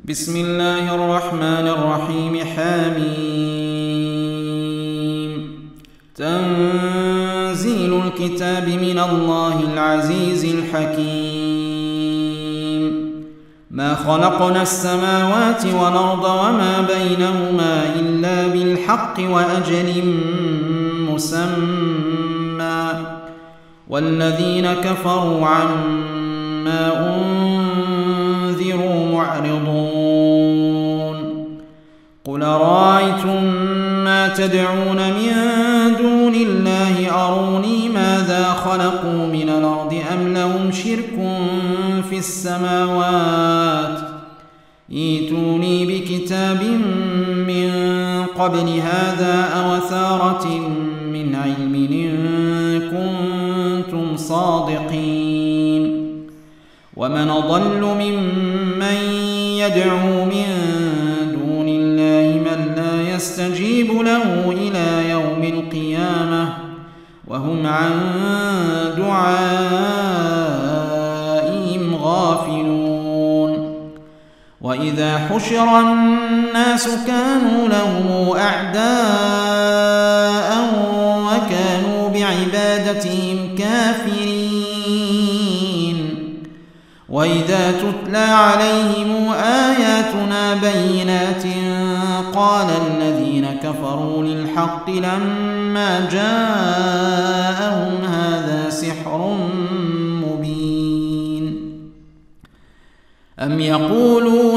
بسم الله الرحمن الرحيم. حميم. تنزيل الكتاب من الله العزيز الحكيم. ما خلقنا السماوات والأرض وما بينهما إلا بالحق وأجل مسمى، والذين كفروا عما أنذروا معرضون. قل رأيتم ما تدعون من دون الله أروني ماذا خلقوا من الأرض أم لهم شرك في السماوات، ائتوني بكتاب من قبل هذا أو أثارة من علم إن كنتم صادقين. ومن أضل ممن يدعو من دون الله من لا يستجيب له إلى يوم القيامة وهم عن دعائهم غافلون. وإذا حشر الناس كانوا لهم أعداء وكانوا بعبادتهم كافرين. وإذا تتلى عليهم آياتنا بينات قال الذين كفروا للحق لما جاءهم هذا سحر مبين. أم يقولون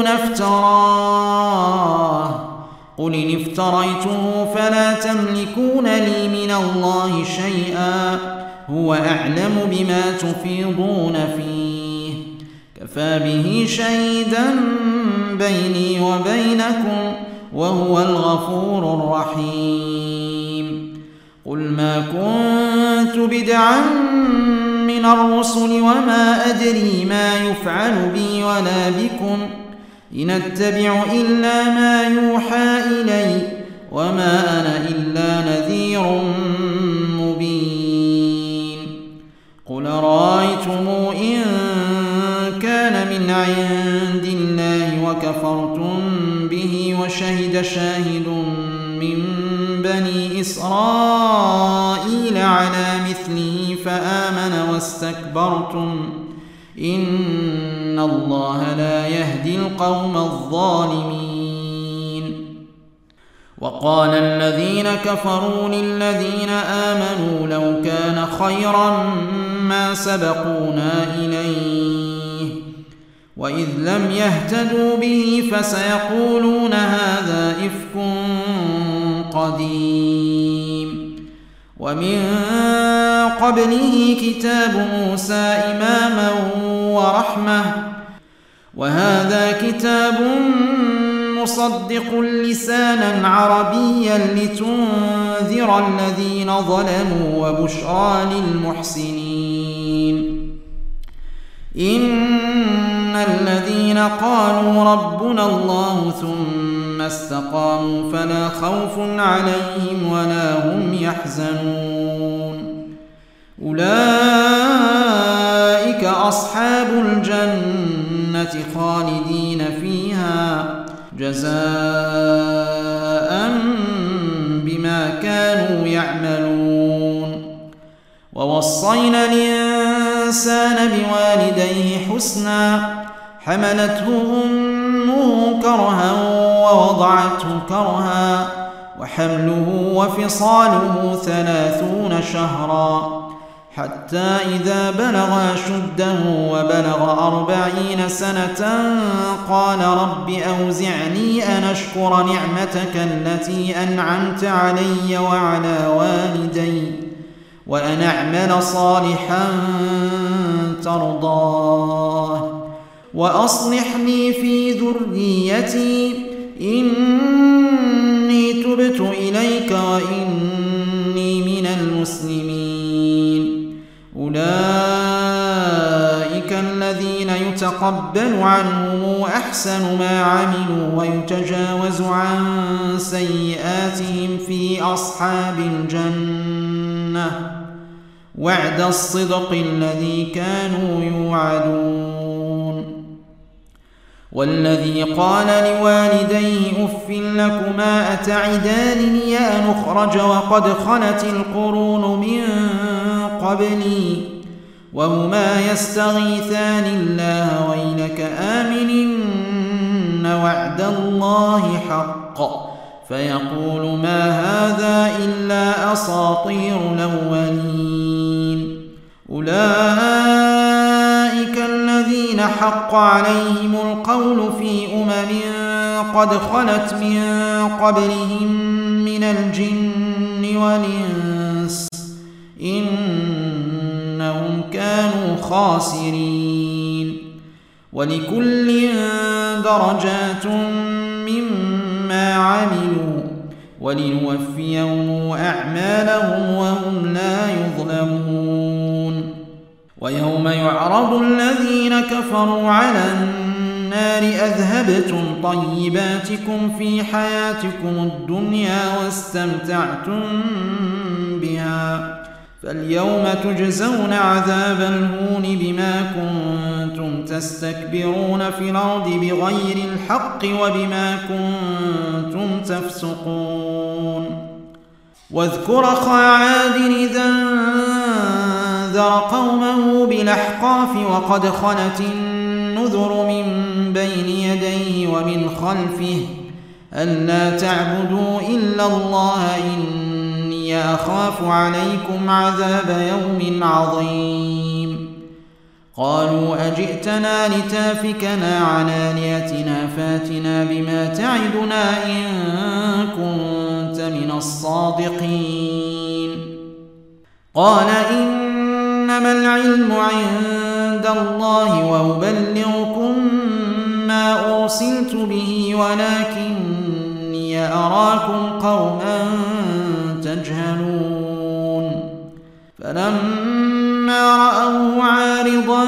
افتراه، قل إن افتريته فلا تملكون لي من الله شيئا هو أعلم بما تفيضون فيه، كفى به شهيدا بيني وبينكم وهو الغفور الرحيم. قل ما كنت بدعا من الرسل وما أدري ما يفعل بي ولا بكم إن أتبع إلا ما يوحى إلي وما أنا إلا نذير مبين. قل رأيتم إن كان من عند الله وكفرتم به وشهد شاهد من بني إسرائيل على مثله فآمن واستكبرتم إن الله لا يهدي القوم الظالمين. وقال الذين كفروا للذين آمنوا لو كان خيرا ما سبقونا إليه وإذ لم يهتدوا به فسيقولون هذا إفك قديم. ومن قبله كتاب موسى إماما ورحمة وهذا كتاب مصدق لسانا عربيا لتنذر الذين ظلموا وبشرى للمحسنين. إن الذين قالوا ربنا الله ثم استقاموا فلا خوف عليهم ولا هم يحزنون. أولئك أصحاب الجنة خالدين فيها جزاء بما كانوا يعملون. ووصينا الإنسان بوالديه حسنا حملته أمه كرها ووضعته كرها وحمله وفصاله 30 شهرا حتى إذا بلغ أشده وبلغ 40 سنة قال رب أوزعني أن أشكر نعمتك التي أنعمت علي وعلى والدي وأن أعمل صالحا ترضاه وأصلح لي في ذريتي إني تبت إليك وإني من المسلمين. أولئك الذين يتقبل عنهم أحسن ما عملوا ويتجاوز عن سيئاتهم في أصحاب الجنة وعد الصدق الذي كانوا يوعدون. والذي قال لوالديه أف لكما أتعدانني أن أخرج وقد خلت القرون من قبلي وهما يستغيثان الله ويلك آمنن وعد الله حق فيقول ما هذا إلا أساطير الأولين أولئك الذين حق عليهم القول في قد خلت من قبلهم من الجن والإنس إنهم كانوا خاسرين ولكل درجات مما عملوا ولنوفيهم أعمالهم وهم لا يظلمون ويوم يعرض الذين كفروا على النار أذهبتم طيباتكم في حياتكم الدنيا واستمتعتم بها فاليوم تجزون عذاب الهون بما كنتم تستكبرون في الأرض بغير الحق وبما كنتم تفسقون واذكر أخا عاد إذا أنذر قومه بالأحقاف وقد خلت النذر من بين يديه ومن خلفه ألا تعبدوا إلا الله إني أخاف عليكم عذاب يوم عظيم قالوا أجئتنا لتافكنا عن آلهتنا فاتنا بما تعدنا إن كنت من الصادقين قال إنما العلم عند الله وأبلغكم ما أرسلت به ولكني أراكم قوما تجهلون فلما رأوه عارضا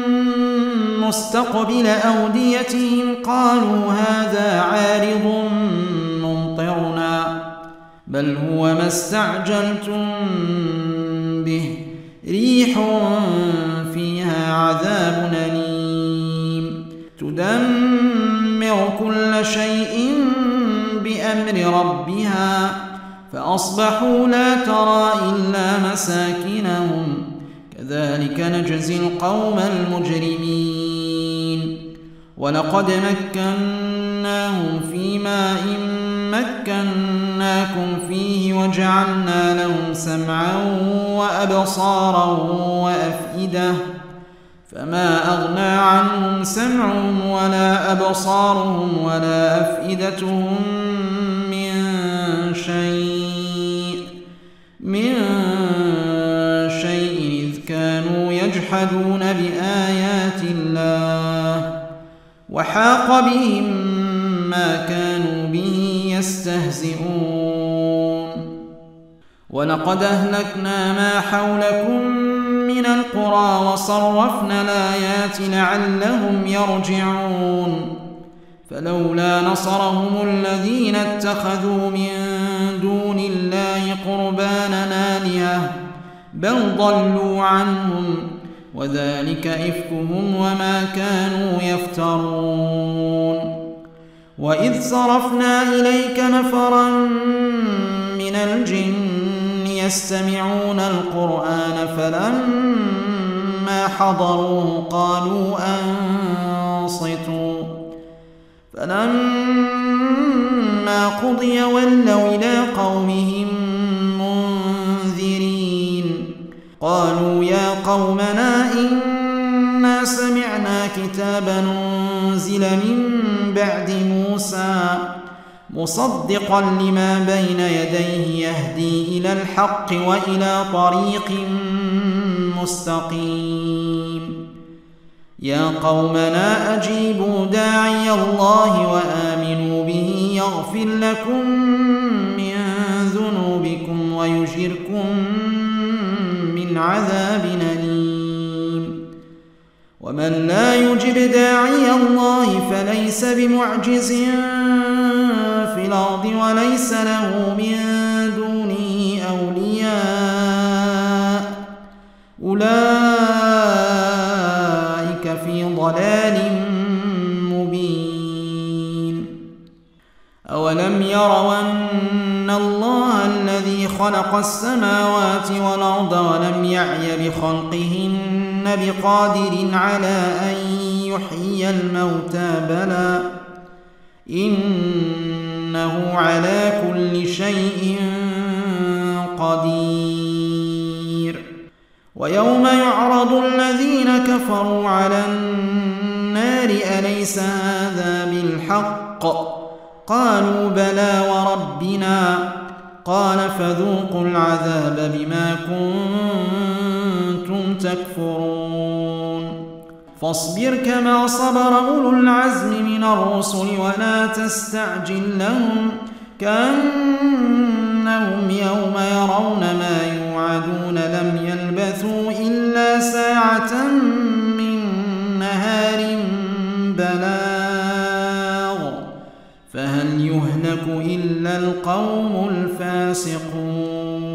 مستقبل أوديتهم قالوا هذا عارض ممطرنا بل هو ما استعجلتم به ريح فيها عذاب أليم تدمر كل شيء بأمر ربها فأصبحوا لا ترى إلا مساكنهم كذلك نجزي القوم المجرمين ولقد مكناهم في ماء مكناكم فيه وجعلنا لهم سمعا وأبصارا وأفئدة فما أغنى عنهم سمعهم ولا أبصارهم ولا أفئدتهم من شيء إذ كانوا يجحدون بآيات الله وحاق بهم ما كانوا به يستهزئون ولقد أهلكنا ما حولكم من القرى وصرفنا الآيات لعلهم يرجعون فلولا نصرهم الذين اتخذوا من دون الله قربانا آلهة بل ضلوا عنهم وذلك إفكهم وما كانوا يفترون وإذ صرفنا إليك نفرا من الجن يستمعون القرآن فلما حضروه قالوا أنصتوا فلما قضي ولوا إلى قومهم منذرين قالوا يا قومنا إنا سمعنا كتابا أنزل من بعد موسى مصدقا لما بين يديه يهدي إلى الحق وإلى طريق مستقيم يا قومنا أجيبوا داعي الله وآمنوا به يغفر لكم من ذنوبكم ويجركم من عذاب أليم ومن لا يجب داعي الله فليس بمعجز في الأرض وليس له من دونه أولياء أولئك في ضلال مبين أولم يروا أن الله الذي خلق السماوات والأرض ولم يعي بخلقهن بقادر على أن يحيي الموتى بلى إنه على كل شيء قدير. ويوم يعرض الذين كفروا على النار أليس هذا بالحق قالوا بلى وربنا قال فذوقوا العذاب بما كنتم تكفرون. فاصبر كما صبر أولو العزم من الرسل ولا تستعجل لهم كأنهم يوم يرون ما يوعدون لم يلبثوا إلا ساعة من نهار بلاغ فهل يهلك إلا القوم الفاسقون.